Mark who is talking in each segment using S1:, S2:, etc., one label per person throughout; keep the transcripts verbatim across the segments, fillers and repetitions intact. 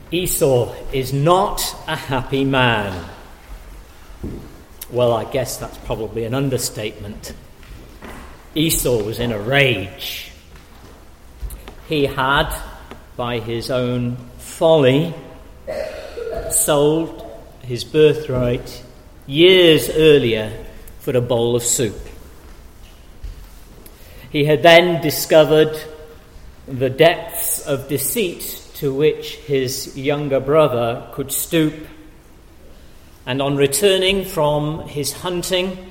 S1: Esau is not a happy man. Well, I guess that's probably an understatement. Esau was in a rage. He had, by his own folly, sold his birthright years earlier for a bowl of soup. He had then discovered the depths of deceit to which his younger brother could stoop, and on returning from his hunting,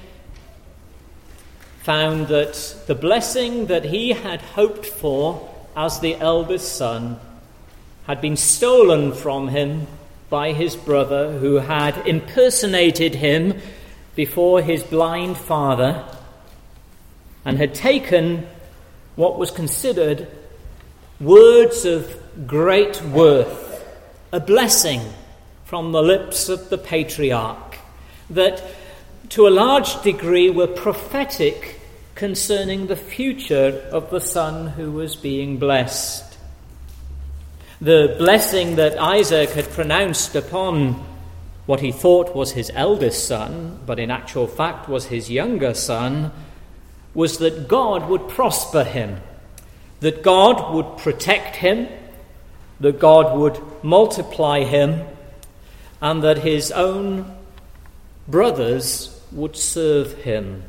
S1: found that the blessing that he had hoped for as the eldest son had been stolen from him by his brother, who had impersonated him before his blind father and had taken what was considered words of great worth, a blessing from the lips of the patriarch that to a large degree were prophetic concerning the future of the son who was being blessed. The blessing that Isaac had pronounced upon what he thought was his eldest son, but in actual fact was his younger son, was that God would prosper him, that God would protect him, that God would multiply him, and that his own brothers would serve him.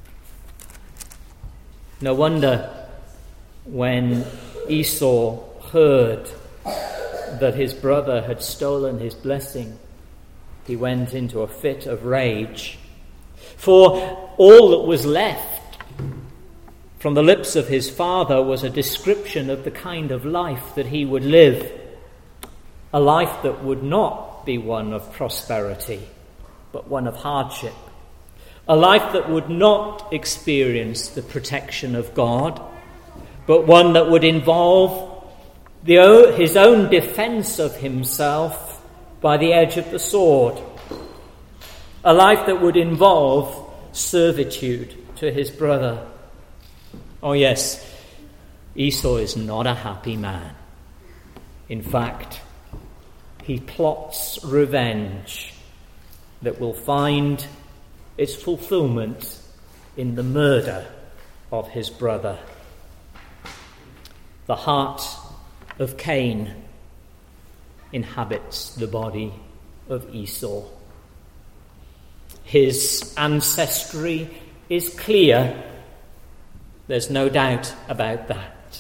S1: No wonder when Esau heard that his brother had stolen his blessing, he went into a fit of rage. For all that was left from the lips of his father was a description of the kind of life that he would live, a life that would not be one of prosperity, but one of hardship, a life that would not experience the protection of God, but one that would involve the, his own defense of himself by the edge of the sword, a life that would involve servitude to his brother. Oh yes, Esau is not a happy man. In fact, he plots revenge that will find its fulfillment in the murder of his brother. The heart of Cain inhabits the body of Esau. His ancestry is clear. There's no doubt about that.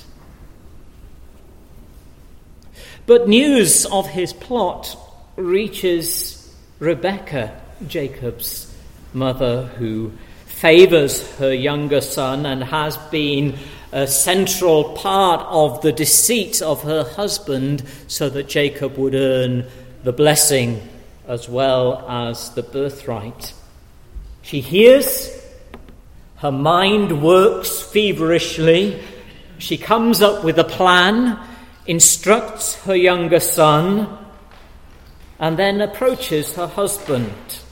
S1: But news of his plot reaches Rebekah, Jacob's mother, who favours her younger son and has been a central part of the deceit of her husband so that Jacob would earn the blessing as well as the birthright. She hears. Her mind works feverishly. She comes up with a plan, instructs her younger son, and then approaches her husband.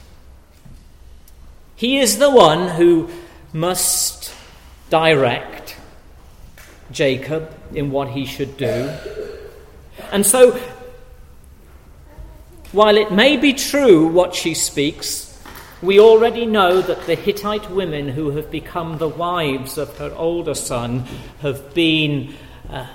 S1: He is the one who must direct Jacob in what he should do. And so, while it may be true what she speaks, we already know that the Hittite women who have become the wives of her older son have been uh,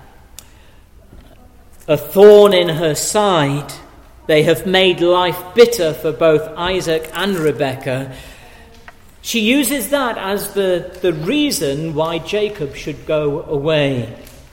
S1: a thorn in her side. They have made life bitter for both Isaac and Rebekah. She uses that as the, the reason why Jacob should go away.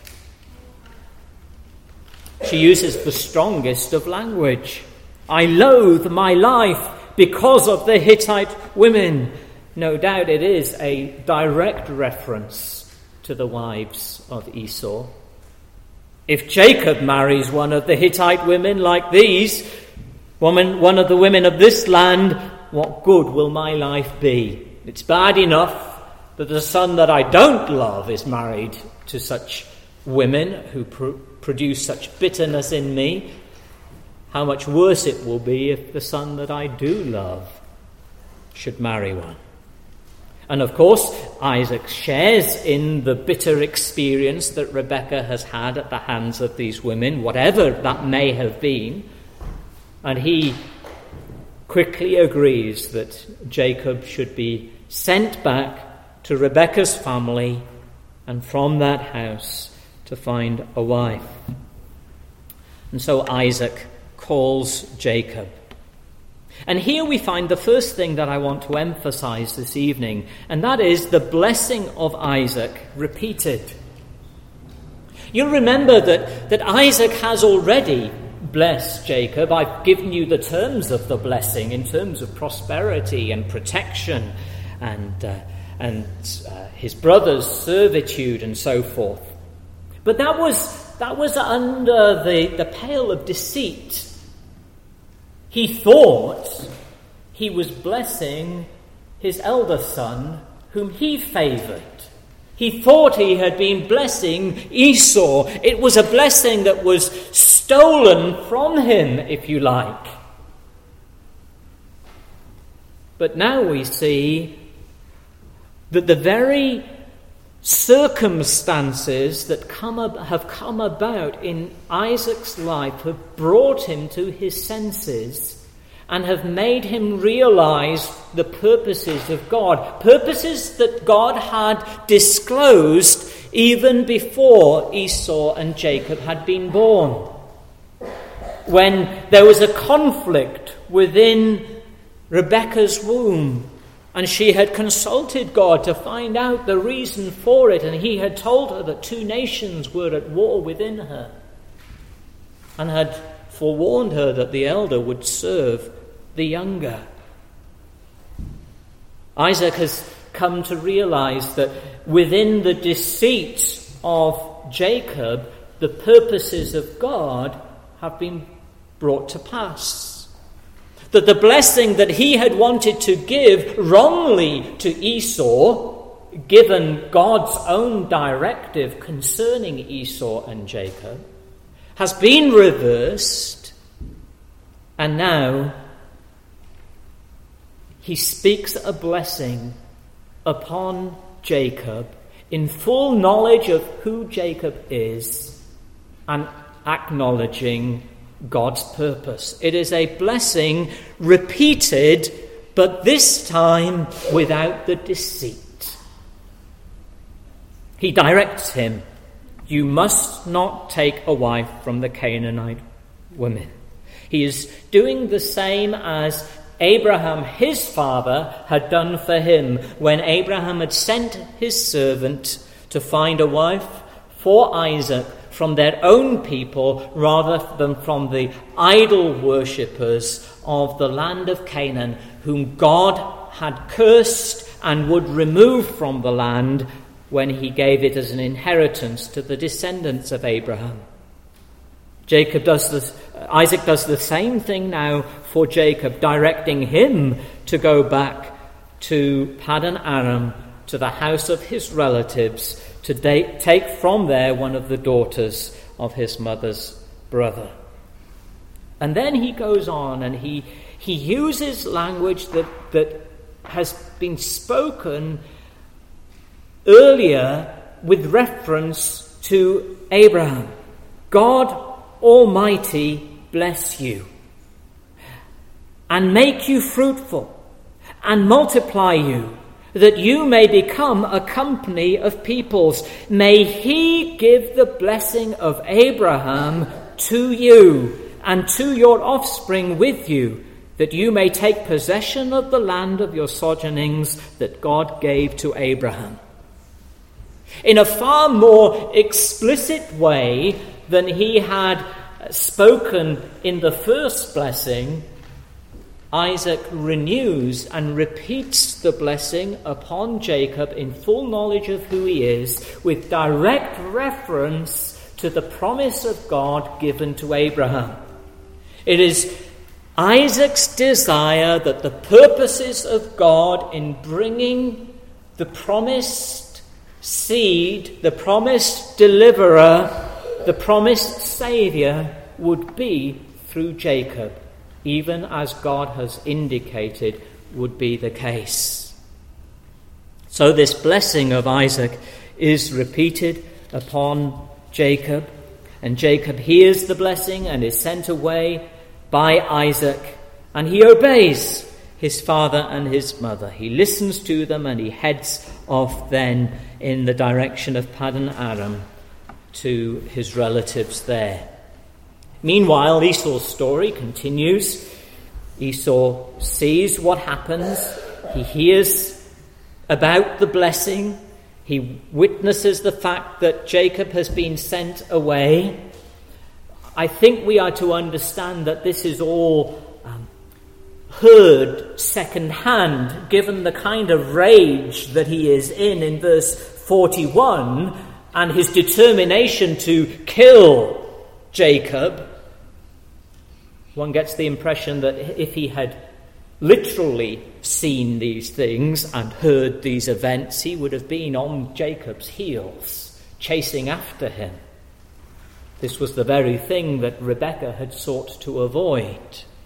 S1: She uses the strongest of language. I loathe my life because of the Hittite women. No doubt it is a direct reference to the wives of Esau. If Jacob marries one of the Hittite women like these, woman, one of the women of this land, what good will my life be? It's bad enough that the son that I don't love is married to such women who pr- produce such bitterness in me. How much worse it will be if the son that I do love should marry one. And of course, Isaac shares in the bitter experience that Rebekah has had at the hands of these women, whatever that may have been. And he quickly agrees that Jacob should be sent back to Rebekah's family and from that house to find a wife. And so Isaac calls Jacob. And here we find the first thing that I want to emphasize this evening, and that is the blessing of Isaac repeated. You'll remember that, that Isaac has already blessed Jacob. I've given you the terms of the blessing in terms of prosperity and protection and, uh, and uh, his brother's servitude and so forth. But that was, that was under the, the pale of deceit. He thought he was blessing his elder son, whom he favored. He thought he had been blessing Esau. It was a blessing that was stolen from him, if you like. But now we see that the very circumstances that come ab- have come about in Isaac's life have brought him to his senses and have made him realize the purposes of God, purposes that God had disclosed even before Esau and Jacob had been born. When there was a conflict within Rebekah's womb, and she had consulted God to find out the reason for it, and he had told her that two nations were at war within her, and had forewarned her that the elder would serve the younger. Isaac has come to realize that within the deceit of Jacob, the purposes of God have been brought to pass. That the blessing that he had wanted to give wrongly to Esau, given God's own directive concerning Esau and Jacob, has been reversed, and now he speaks a blessing upon Jacob in full knowledge of who Jacob is and acknowledging God's purpose. It is a blessing repeated, but this time without the deceit. He directs him, "You must not take a wife from the Canaanite women." He is doing the same as Abraham, his father, had done for him when Abraham had sent his servant to find a wife for Isaac from their own people rather than from the idol worshippers of the land of Canaan, whom God had cursed and would remove from the land when he gave it as an inheritance to the descendants of Abraham. Jacob does this, Isaac does the same thing now for Jacob, directing him to go back to Paddan Aram, to the house of his relatives, to da- take from there one of the daughters of his mother's brother. And then he goes on and he he uses language that, that has been spoken earlier with reference to Abraham. God Almighty bless you and make you fruitful and multiply you, that you may become a company of peoples. May he give the blessing of Abraham to you and to your offspring with you, that you may take possession of the land of your sojournings that God gave to Abraham. In a far more explicit way than he had spoken in the first blessing, Isaac renews and repeats the blessing upon Jacob in full knowledge of who he is, with direct reference to the promise of God given to Abraham. It is Isaac's desire that the purposes of God in bringing the promised seed, the promised deliverer, the promised Saviour would be through Jacob, even as God has indicated would be the case. So this blessing of Isaac is repeated upon Jacob, and Jacob hears the blessing and is sent away by Isaac, and he obeys his father and his mother. He listens to them and he heads off then in the direction of Paddan Aram to his relatives there. Meanwhile, Esau's story continues. Esau sees what happens. He hears about the blessing. He witnesses the fact that Jacob has been sent away. I think we are to understand that this is all um, heard secondhand, given the kind of rage that he is in in verse forty-one and his determination to kill Jacob. One gets the impression that if he had literally seen these things and heard these events, he would have been on Jacob's heels, chasing after him. This was the very thing that Rebekah had sought to avoid.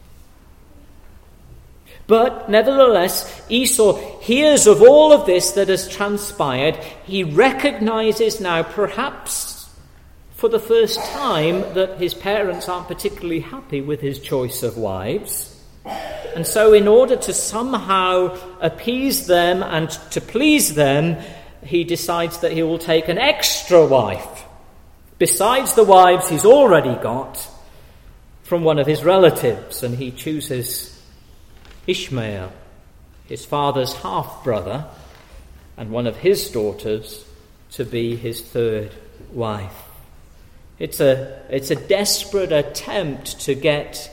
S1: But nevertheless, Esau hears of all of this that has transpired. He recognizes now, perhaps for the first time, that his parents aren't particularly happy with his choice of wives. And so in order to somehow appease them and to please them, he decides that he will take an extra wife, besides the wives he's already got, from one of his relatives. And he chooses Ishmael, his father's half-brother, and one of his daughters to be his third wife. It's a, it's a desperate attempt to get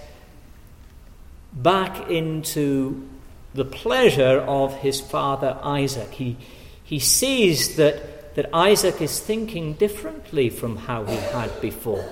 S1: back into the pleasure of his father Isaac. He, he sees that, that Isaac is thinking differently from how he had before.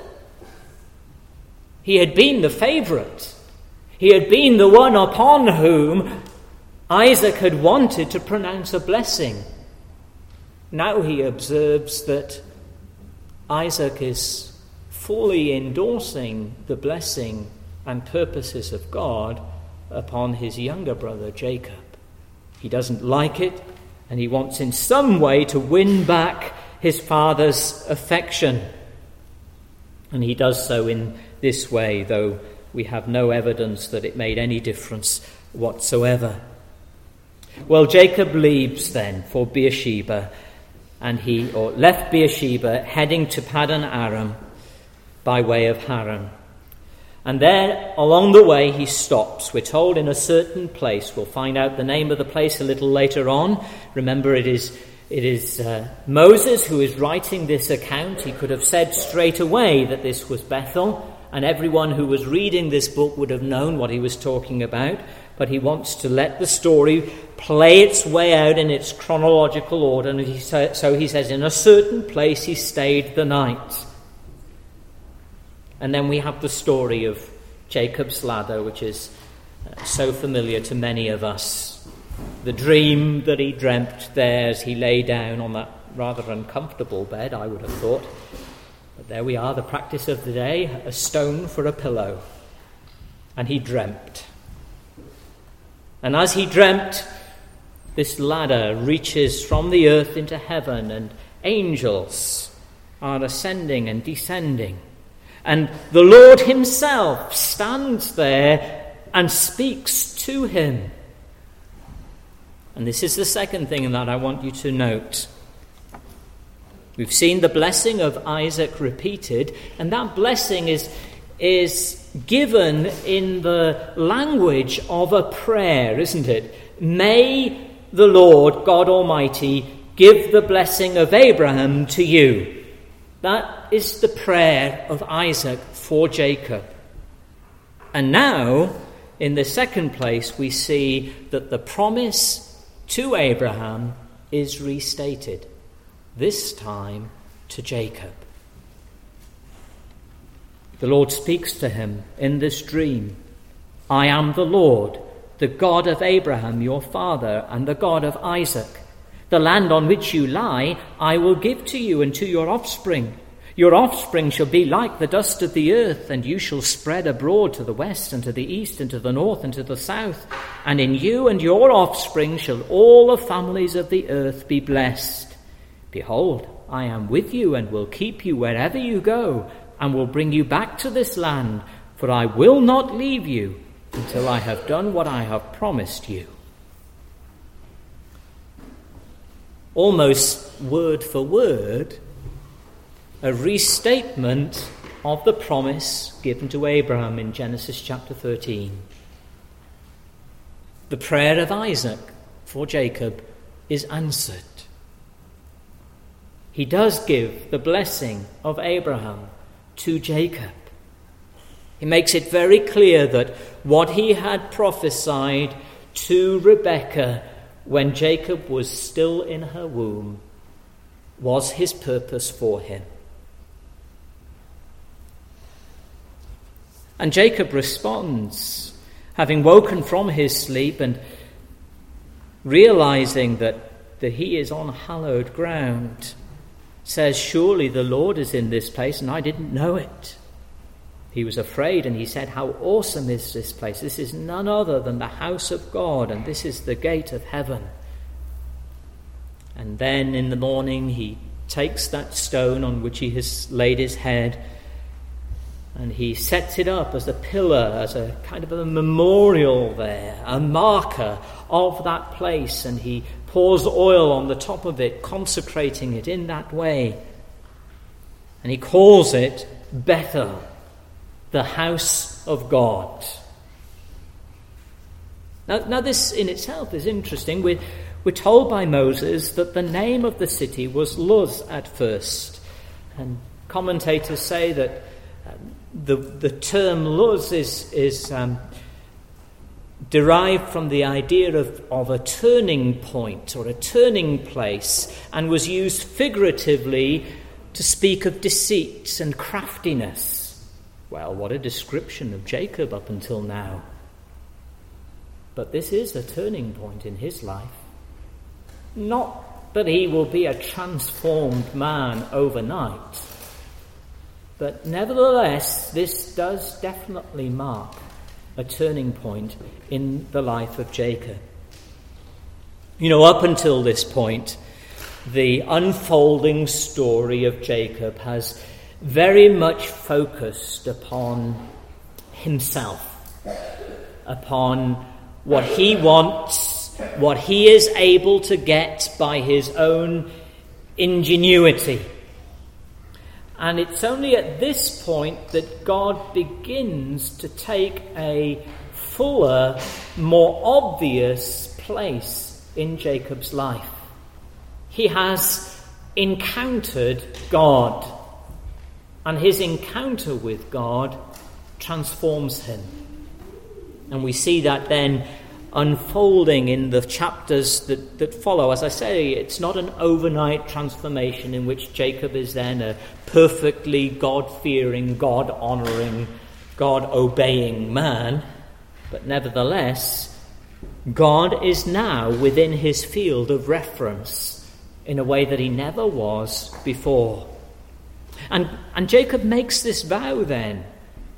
S1: He had been the favourite. He had been the one upon whom Isaac had wanted to pronounce a blessing. Now he observes that Isaac is fully endorsing the blessing and purposes of God upon his younger brother Jacob. He doesn't like it, and he wants in some way to win back his father's affection. And he does so in this way, though we have no evidence that it made any difference whatsoever. Well, Jacob leaves then for Beersheba, and he or left Beersheba, heading to Paddan Aram by way of Haran. And there, along the way, he stops. We're told in a certain place. We'll find out the name of the place a little later on. Remember, it is it is uh, Moses who is writing this account. He could have said straight away that this was Bethel, and everyone who was reading this book would have known what he was talking about. But he wants to let the story play its way out in its chronological order. And he sa- so he says, in a certain place he stayed the night. And then we have the story of Jacob's ladder, which is uh, so familiar to many of us. The dream that he dreamt there as he lay down on that rather uncomfortable bed, I would have thought. But there we are, the practice of the day, a stone for a pillow. And he dreamt. And as he dreamt, this ladder reaches from the earth into heaven, and angels are ascending and descending. And the Lord himself stands there and speaks to him. And this is the second thing that I want you to note. We've seen the blessing of Isaac repeated, and that blessing is, is given in the language of a prayer, isn't it? May the Lord God Almighty give the blessing of Abraham to you. That is the prayer of Isaac for Jacob. And now, in the second place, we see that the promise to Abraham is restated, this time to Jacob. The Lord speaks to him in this dream. I am the Lord, the God of Abraham, your father, and the God of Isaac. The land on which you lie, I will give to you and to your offspring. Your offspring shall be like the dust of the earth, and you shall spread abroad to the west and to the east and to the north and to the south. And in you and your offspring shall all the families of the earth be blessed. Behold, I am with you and will keep you wherever you go, and will bring you back to this land, for I will not leave you until I have done what I have promised you. Almost word for word, a restatement of the promise given to Abraham in Genesis chapter thirteen. The prayer of Isaac for Jacob is answered. He does give the blessing of Abraham to Jacob. He makes it very clear that what he had prophesied to Rebekah when Jacob was still in her womb was his purpose for him. And Jacob responds, having woken from his sleep and realizing that, that he is on hallowed ground, says, surely the Lord is in this place and I didn't know it. He was afraid and he said, how awesome is this place? This is none other than the house of God, and this is the gate of heaven. And then in the morning he takes that stone on which he has laid his head, and he sets it up as a pillar, as a kind of a memorial there, a marker of that place. And he pours oil on the top of it, consecrating it in that way. And he calls it Bethel, the house of God. Now, now this in itself is interesting. We're, we're told by Moses that the name of the city was Luz at first. And commentators say that um, The, the term Luz is, is um, derived from the idea of, of a turning point or a turning place, and was used figuratively to speak of deceit and craftiness. Well, what a description of Jacob up until now. But this is a turning point in his life. Not that he will be a transformed man overnight, but nevertheless, this does definitely mark a turning point in the life of Jacob. You know, up until this point, the unfolding story of Jacob has very much focused upon himself, upon what he wants, what he is able to get by his own ingenuity. And it's only at this point that God begins to take a fuller, more obvious place in Jacob's life. He has encountered God, and his encounter with God transforms him. And we see that then unfolding in the chapters that, that follow. As I say, it's not an overnight transformation in which Jacob is then a perfectly God-fearing, God-honouring, God-obeying man. But nevertheless, God is now within his field of reference in a way that he never was before. And, and Jacob makes this vow then.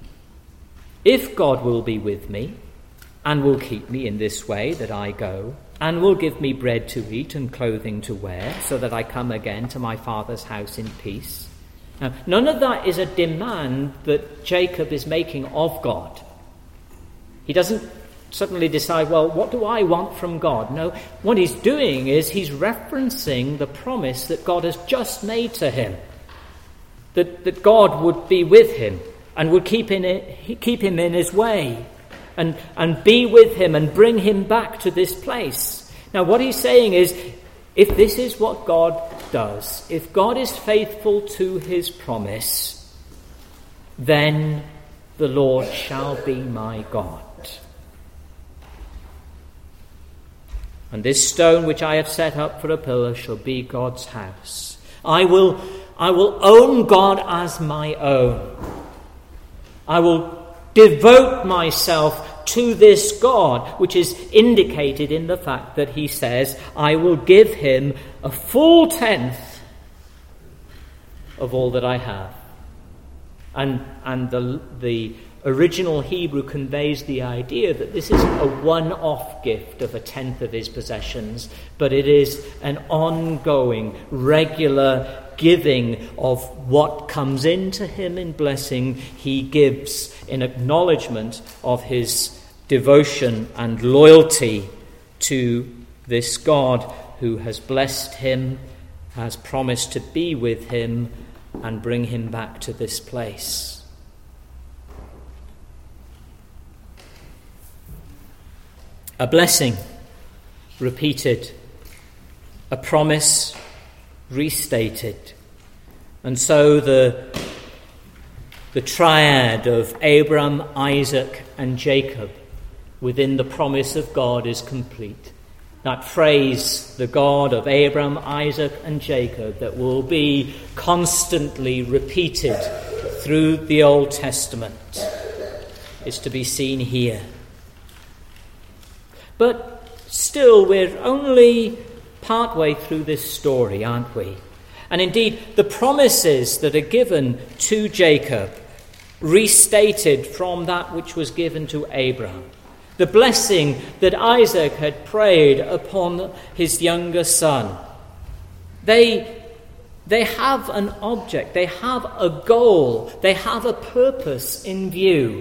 S1: If God will be with me, and will keep me in this way that I go, and will give me bread to eat and clothing to wear, so that I come again to my father's house in peace. Now, none of that is a demand that Jacob is making of God. He doesn't suddenly decide, well, what do I want from God? No, what he's doing is he's referencing the promise that God has just made to him, that, that God would be with him and would keep, in it, keep him in his way. And, and be with him and bring him back to this place. Now, what he's saying is, if this is what God does, if God is faithful to his promise, then the Lord shall be my God. And this stone which I have set up for a pillar shall be God's house. I will, I will own God as my own. I will devote myself to this God, which is indicated in the fact that he says, I will give him a full tenth of all that I have. And, and the, the original Hebrew conveys the idea that this isn't a one-off gift of a tenth of his possessions, but it is an ongoing, regular giving of what comes into him in blessing. He gives in acknowledgement of his devotion and loyalty to this God who has blessed him, has promised to be with him and bring him back to this place. A blessing repeated, a promise restated. And so the, the triad of Abraham, Isaac, and Jacob within the promise of God is complete. That phrase, the God of Abraham, Isaac, and Jacob, that will be constantly repeated through the Old Testament, is to be seen here. But still, we're only partway through this story, aren't we? And indeed, the promises that are given to Jacob, restated from that which was given to Abraham, the blessing that Isaac had prayed upon his younger son, they, they have an object, they have a goal, they have a purpose in view.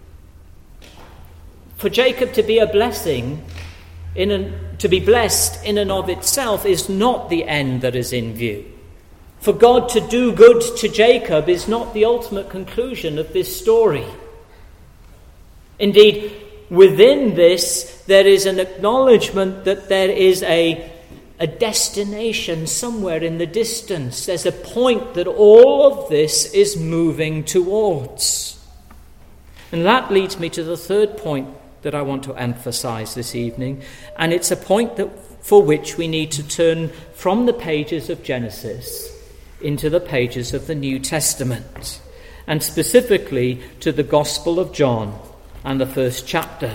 S1: For Jacob to be a blessing, in an, to be blessed in and of itself, is not the end that is in view. For God to do good to Jacob is not the ultimate conclusion of this story. Indeed, within this, there is an acknowledgement that there is a, a destination somewhere in the distance. There's a point that all of this is moving towards. And that leads me to the third point that I want to emphasize this evening. And it's a point that for which we need to turn from the pages of Genesis into the pages of the New Testament, and specifically to the Gospel of John and the first chapter.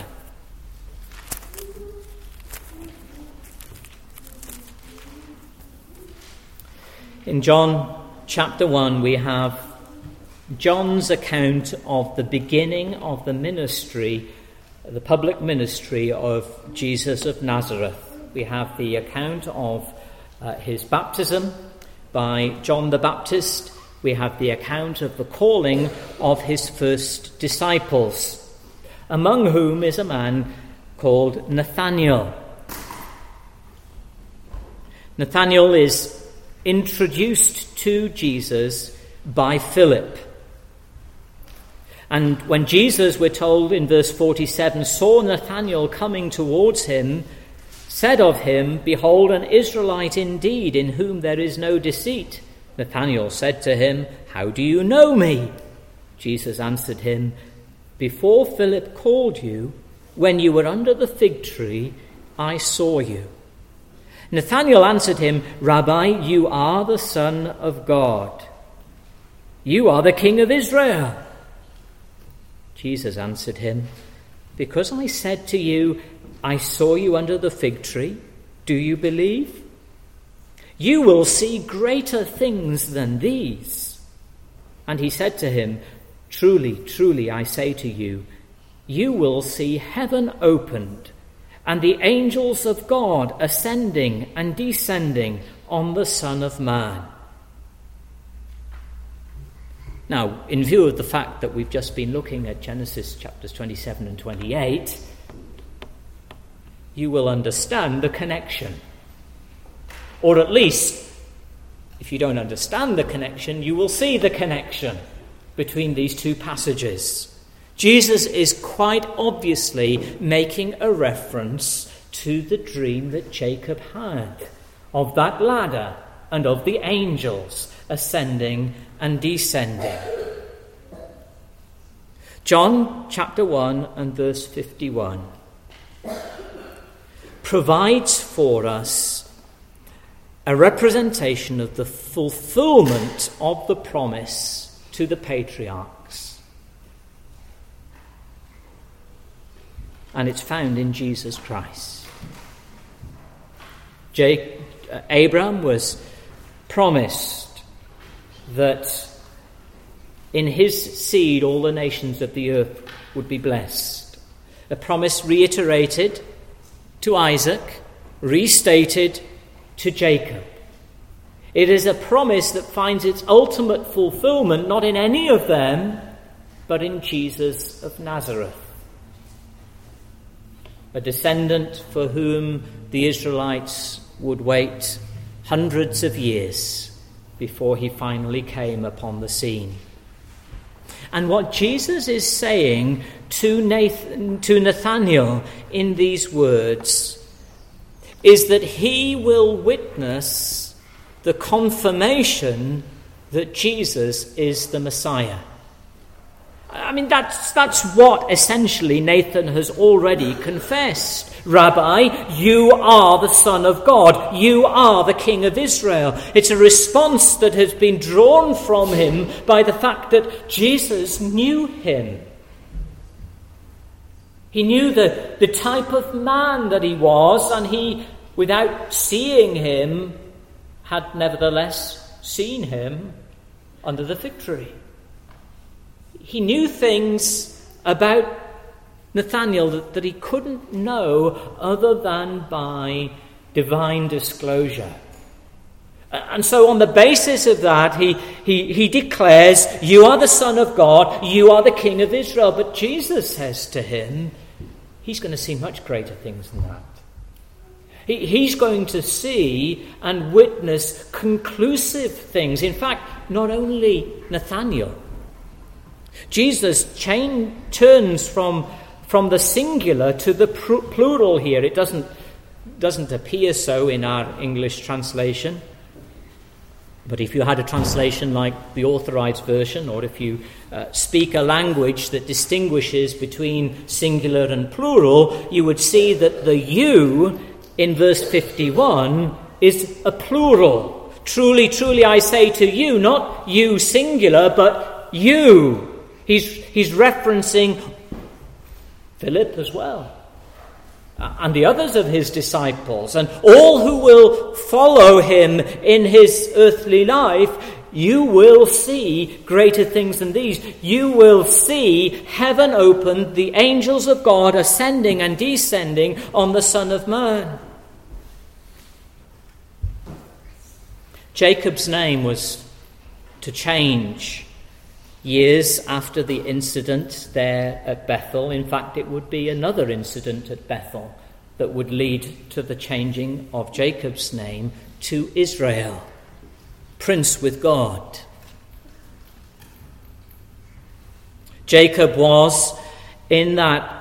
S1: In John chapter one, we have John's account of the beginning of the ministry, the public ministry of Jesus of Nazareth. We have the account of uh, his baptism by John the Baptist. We have the account of the calling of his first disciples, among whom is a man called Nathanael. Nathanael is introduced to Jesus by Philip. And when Jesus, we're told in verse forty-seven, saw Nathanael coming towards him, said of him, "Behold, an Israelite indeed, in whom there is no deceit." Nathanael said to him, "How do you know me?" Jesus answered him, "Before Philip called you, when you were under the fig tree, I saw you." Nathanael answered him, "Rabbi, you are the Son of God. You are the King of Israel." Jesus answered him, "Because I said to you, I saw you under the fig tree, do you believe? You will see greater things than these." And he said to him, "Truly, truly, I say to you, you will see heaven opened, and the angels of God ascending and descending on the Son of Man." Now, in view of the fact that we've just been looking at Genesis chapters twenty-seven and twenty-eight, you will understand the connection. Or at least, if you don't understand the connection, you will see the connection between these two passages. Jesus is quite obviously making a reference to the dream that Jacob had of that ladder and of the angels ascending and descending. John chapter one and verse fifty-one provides for us a representation of the fulfillment of the promise to the patriarchs. And it's found in Jesus Christ. Jake, uh, Abraham was promised that in his seed all the nations of the earth would be blessed. A promise reiterated to Isaac, restated to Jacob. It is a promise that finds its ultimate fulfillment not in any of them, but in Jesus of Nazareth, a descendant for whom the Israelites would wait hundreds of years before he finally came upon the scene. And what Jesus is saying to Nathan, to Nathanael in these words is that he will witness the confirmation that Jesus is the Messiah. I mean, that's, that's what essentially Nathan has already confessed. Rabbi, you are the Son of God. You are the King of Israel. It's a response that has been drawn from him by the fact that Jesus knew him. He knew the, the type of man that he was, and he, without seeing him, had nevertheless seen him under the fig tree. He knew things about Nathanael that, that he couldn't know other than by divine disclosure. And so on the basis of that, he, he, he declares, you are the Son of God, you are the King of Israel. But Jesus says to him, he's going to see much greater things than that. He, he's going to see and witness conclusive things. In fact, not only Nathanael. Jesus chain, turns from, from the singular to the pr- plural here. It doesn't, doesn't appear so in our English translation. But if you had a translation like the Authorized Version, or if you uh, speak a language that distinguishes between singular and plural, you would see that the you in verse fifty-one is a plural. Truly, truly, I say to you, not you singular, but you. He's, he's referencing Philip as well, and the others of his disciples, and all who will follow him in his earthly life. You will see greater things than these. You will see heaven opened, the angels of God ascending and descending on the Son of Man. Jacob's name was to change years after the incident there at Bethel. In fact, it would be another incident at Bethel that would lead to the changing of Jacob's name to Israel, Prince with God. Jacob was in that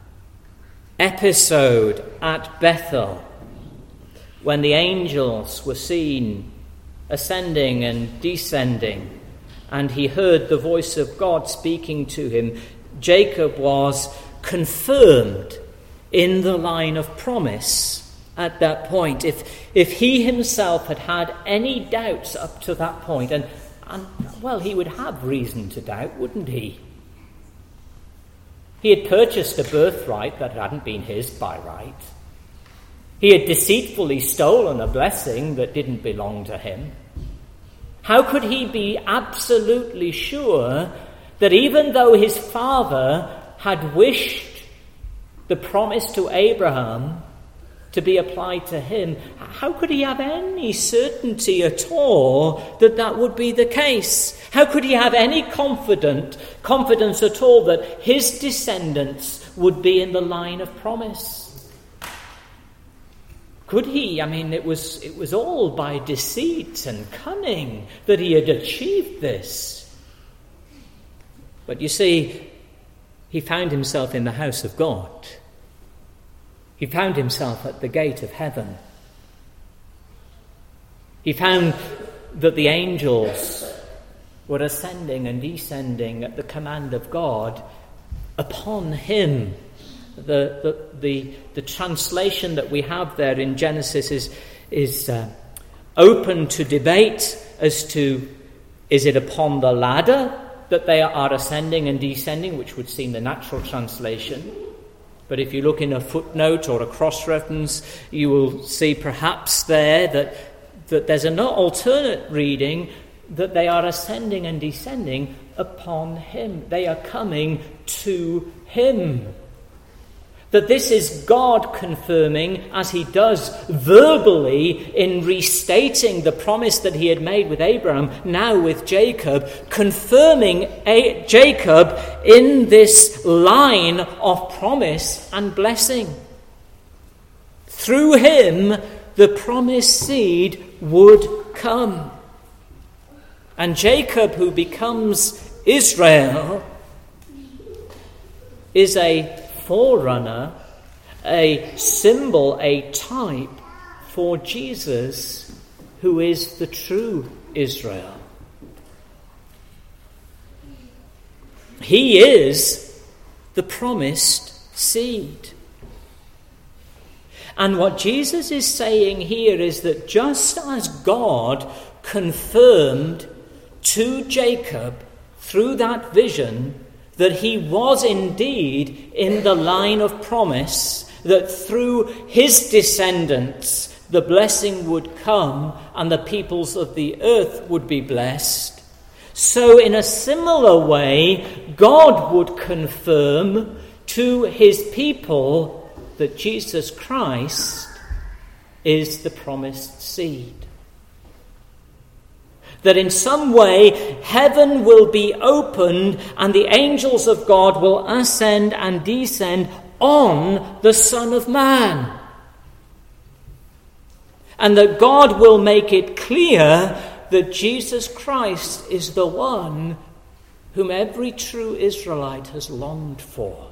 S1: episode at Bethel when the angels were seen ascending and descending, and he heard the voice of God speaking to him. Jacob was confirmed in the line of promise at that point. If if he himself had had any doubts up to that point, and, and well, he would have reason to doubt, wouldn't he? He had purchased a birthright that hadn't been his by right. He had deceitfully stolen a blessing that didn't belong to him. How could he be absolutely sure that even though his father had wished the promise to Abraham to be applied to him, how could he have any certainty at all that that would be the case? How could he have any confident, confidence at all that his descendants would be in the line of promise? Could he? I mean, it was it was all by deceit and cunning that he had achieved this. But you see, he found himself in the house of God. He found himself at the gate of heaven. He found that the angels were ascending and descending at the command of God upon him. The, the the the translation that we have there in Genesis is is uh, open to debate as to, is it upon the ladder that they are ascending and descending, which would seem the natural translation. But if you look in a footnote or a cross-reference, you will see perhaps there that that there's an alternate reading that they are ascending and descending upon him. They are coming to him. That this is God confirming, as he does verbally in restating the promise that he had made with Abraham, now with Jacob, confirming A- Jacob in this line of promise and blessing. Through him, the promised seed would come. And Jacob, who becomes Israel, is a forerunner, a symbol, a type for Jesus, who is the true Israel. He is the promised seed. And what Jesus is saying here is that just as God confirmed to Jacob through that vision that he was indeed in the line of promise, that through his descendants the blessing would come and the peoples of the earth would be blessed, so in a similar way God would confirm to his people that Jesus Christ is the promised seed. That in some way heaven will be opened and the angels of God will ascend and descend on the Son of Man. And that God will make it clear that Jesus Christ is the one whom every true Israelite has longed for.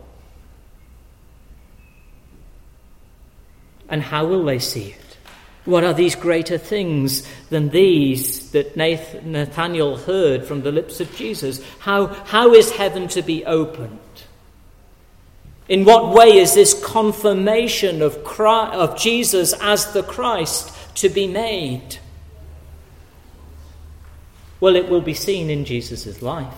S1: And how will they see it? What are these greater things than these that Nathanael heard from the lips of Jesus? How, how is heaven to be opened? In what way is this confirmation of Christ, of Jesus as the Christ to be made? Well, it will be seen in Jesus' life.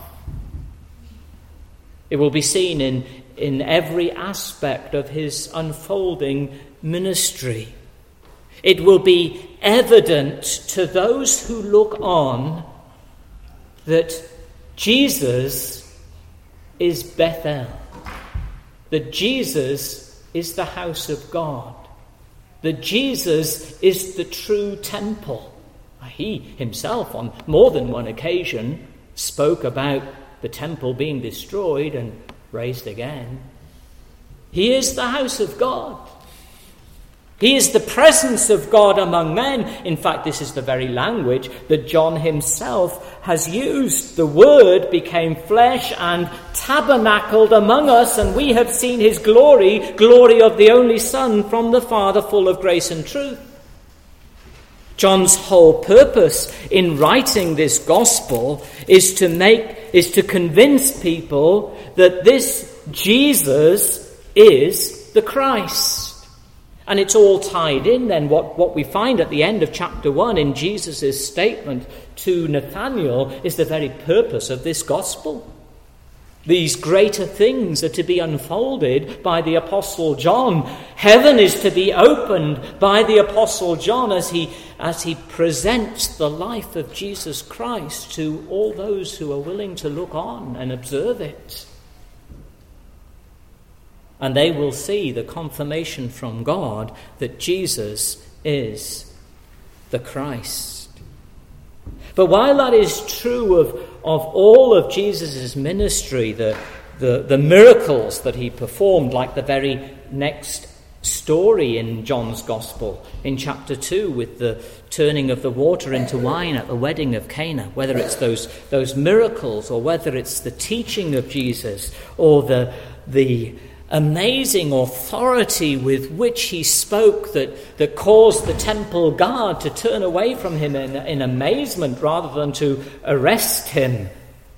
S1: It will be seen in, in every aspect of his unfolding ministry. It will be evident to those who look on that Jesus is Bethel, that Jesus is the house of God, that Jesus is the true temple. He himself on more than one occasion spoke about the temple being destroyed and raised again. He is the house of God. He is the presence of God among men. In fact, this is the very language that John himself has used. The Word became flesh and tabernacled among us, and we have seen his glory, glory of the only Son from the Father, full of grace and truth. John's whole purpose in writing this gospel is to make, is to convince people that this Jesus is the Christ. And it's all tied in then. What, what we find at the end of chapter one in Jesus' statement to Nathanael is the very purpose of this gospel. These greater things are to be unfolded by the Apostle John. Heaven is to be opened by the Apostle John as he, as he presents the life of Jesus Christ to all those who are willing to look on and observe it. And they will see the confirmation from God that Jesus is the Christ. But while that is true of, of all of Jesus' ministry, the, the, the miracles that he performed, like the very next story in John's Gospel, in chapter two, with the turning of the water into wine at the wedding of Cana, whether it's those, those miracles or whether it's the teaching of Jesus or the the amazing authority with which he spoke that, that caused the temple guard to turn away from him in, in amazement rather than to arrest him.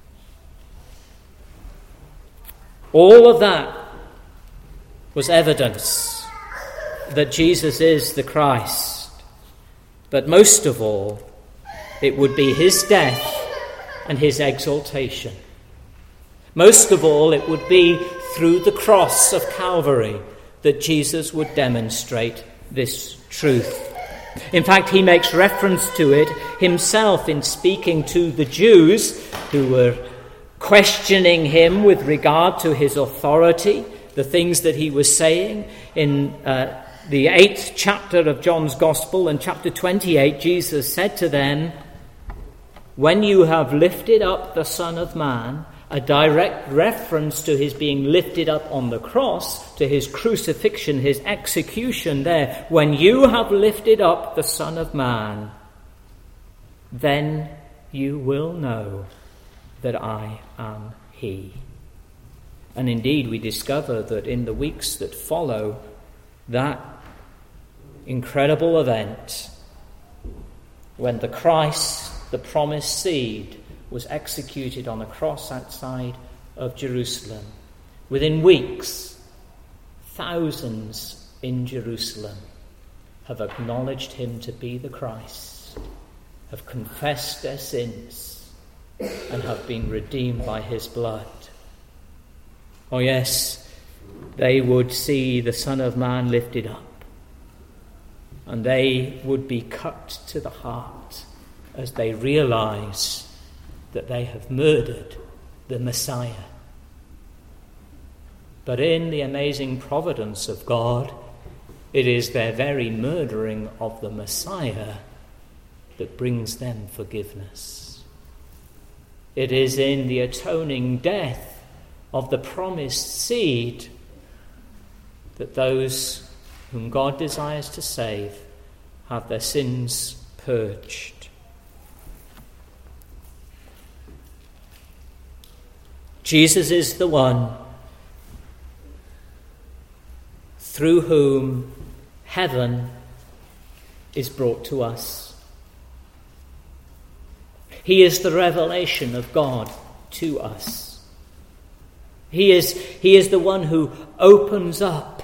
S1: All of that was evidence that Jesus is the Christ. But most of all, it would be his death and his exaltation. Most of all, it would be through the cross of Calvary that Jesus would demonstrate this truth. In fact, he makes reference to it himself in speaking to the Jews who were questioning him with regard to his authority, the things that he was saying. In uh, the eighth chapter of John's Gospel, in chapter twenty-eight, Jesus said to them, "When you have lifted up the Son of Man," a direct reference to his being lifted up on the cross, to his crucifixion, his execution there. "When you have lifted up the Son of Man, then you will know that I am he." And indeed, we discover that in the weeks that follow that incredible event, when the Christ, the promised seed, was executed on a cross outside of Jerusalem, within weeks, thousands in Jerusalem have acknowledged him to be the Christ, have confessed their sins, and have been redeemed by his blood. Oh yes, they would see the Son of Man lifted up, and they would be cut to the heart as they realize that they have murdered the Messiah. But in the amazing providence of God, it is their very murdering of the Messiah that brings them forgiveness. It is in the atoning death of the promised seed that those whom God desires to save have their sins purged. Jesus is the one through whom heaven is brought to us. He is the revelation of God to us. He is, he is the one who opens up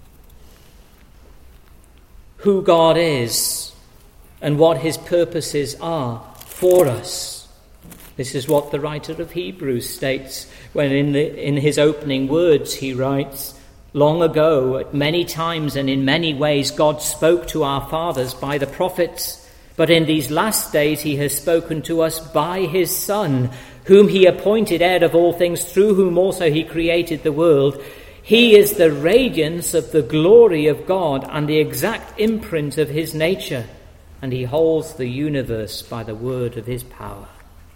S1: who God is and what his purposes are for us. This is what the writer of Hebrews states when in, the, in his opening words he writes, "Long ago, at many times and in many ways, God spoke to our fathers by the prophets, but in these last days he has spoken to us by his Son, whom he appointed heir of all things, through whom also he created the world. He is the radiance of the glory of God and the exact imprint of his nature, and he holds the universe by the word of his power."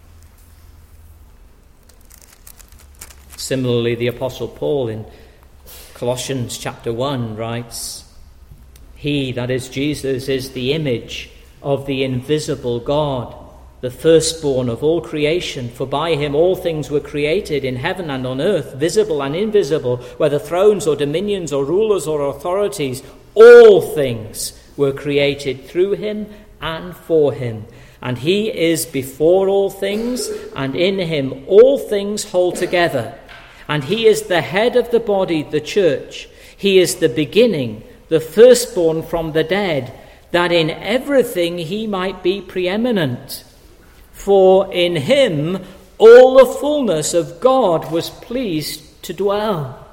S1: Similarly, the Apostle Paul in Colossians chapter one writes, "He," that is Jesus, "is the image of the invisible God, the firstborn of all creation. For by him all things were created in heaven and on earth, visible and invisible, whether thrones or dominions or rulers or authorities. All things were created through him and for him. And he is before all things, and in him all things hold together. And he is the head of the body, the church. He is the beginning, the firstborn from the dead, that in everything he might be preeminent. For in him all the fullness of God was pleased to dwell."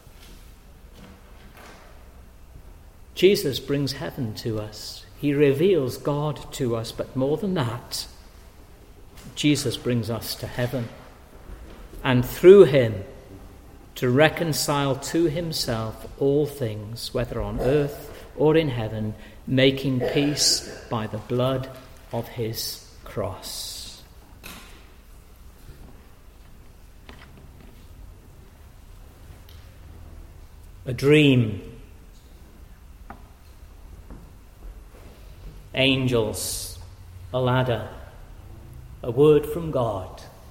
S1: Jesus brings heaven to us. He reveals God to us, but more than that, Jesus brings us to heaven. And through him, to reconcile to himself all things, whether on earth or in heaven, making peace by the blood of his cross. A dream. Angels, a ladder, a word from God,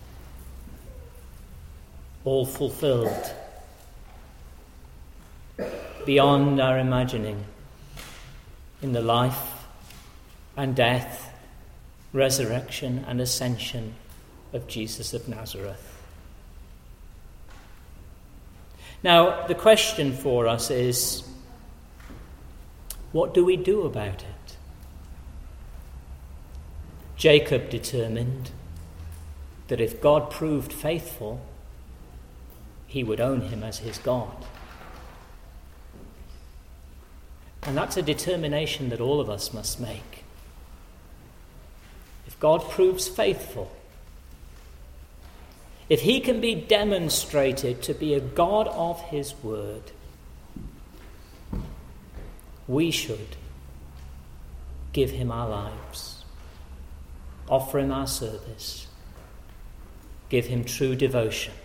S1: all fulfilled beyond our imagining in the life and death, resurrection and ascension of Jesus of Nazareth. Now, the question for us is, what do we do about it? Jacob determined that if God proved faithful, he would own him as his God. And that's a determination that all of us must make. If God proves faithful, if he can be demonstrated to be a God of his word, we should give him our lives, offer him our service, give him true devotion.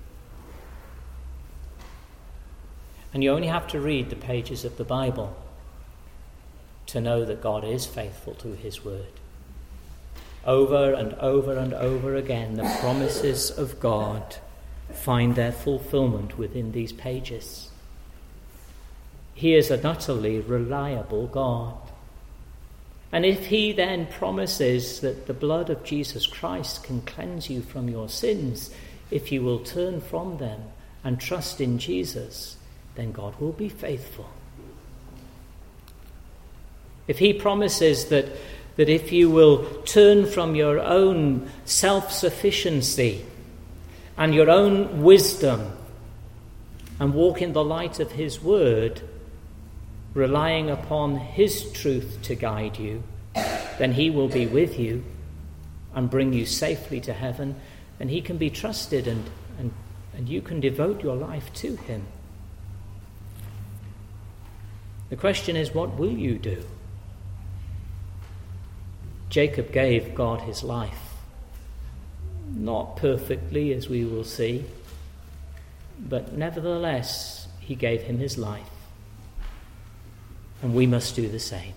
S1: And you only have to read the pages of the Bible to know that God is faithful to his word. Over and over and over again, the promises of God find their fulfillment within these pages. He is an utterly reliable God. And if he then promises that the blood of Jesus Christ can cleanse you from your sins, if you will turn from them and trust in Jesus, then God will be faithful. If he promises that, that if you will turn from your own self-sufficiency and your own wisdom and walk in the light of his word, relying upon his truth to guide you, then he will be with you and bring you safely to heaven, and he can be trusted, and, and, and you can devote your life to him. The question is, what will you do? Jacob gave God his life. Not perfectly, as we will see, but nevertheless, he gave him his life. And we must do the same.